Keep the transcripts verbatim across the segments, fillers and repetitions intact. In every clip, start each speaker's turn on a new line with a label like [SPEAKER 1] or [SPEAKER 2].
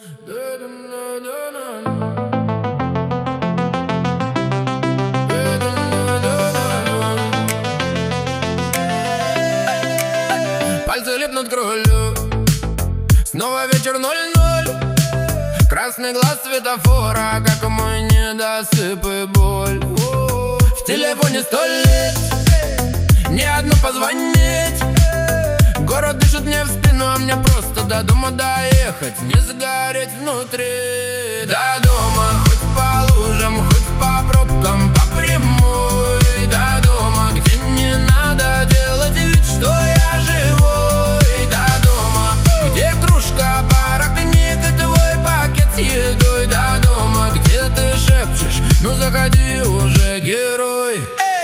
[SPEAKER 1] Пальцы липнут к рулю. Снова вечер ноль-ноль. Красный глаз светофора, как мой недосып и боль. В телефоне сто лет, не одну позвонить. Город дышит мне в спину, а мне просто до дома доехать, не загореть внутри. До дома, хоть по лужам, хоть по пробкам, по прямой. До дома, где не надо делать вид, что я живой. До дома, где кружка, пара книг и твой пакет с едой. До дома, где ты шепчешь: ну заходи уже, герой.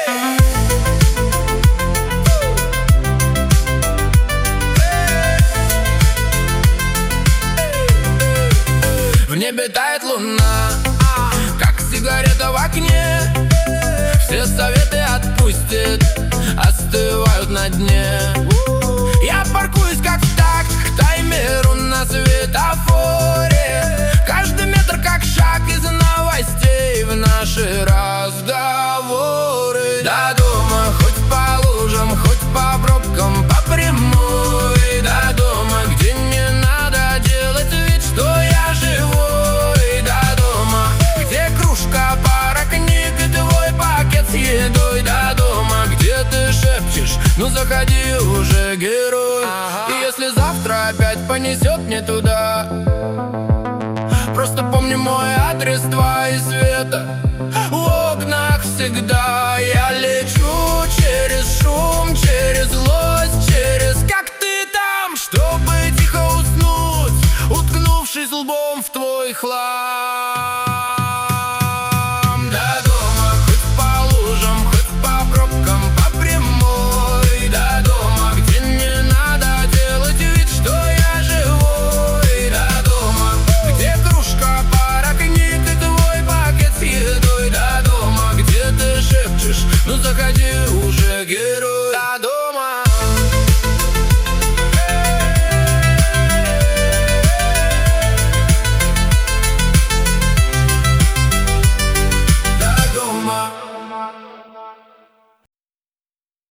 [SPEAKER 1] В небе тает луна, как сигарета в окне. Все советы отпустит, остывают на дне. Я паркуюсь как в такт к таймеру на светофоре. Каждый метр как шаг из новостей в наши разговоры. До дома, хоть по лужам, хоть по пробкам, по прямой. До дома, где не надо делать вид, что я живой. До дома, где кружка, пара книг и твой пакет с едой. До дома, где ты шепчешь: ну заходи уже, герой. Ага. И если завтра опять понесет не туда, просто помни мой адрес, твои света в окнах всегда. Я лечу через шум, через злость, через как ты там, чтобы тихо уснуть, уткнувшись лбом в твой хлам.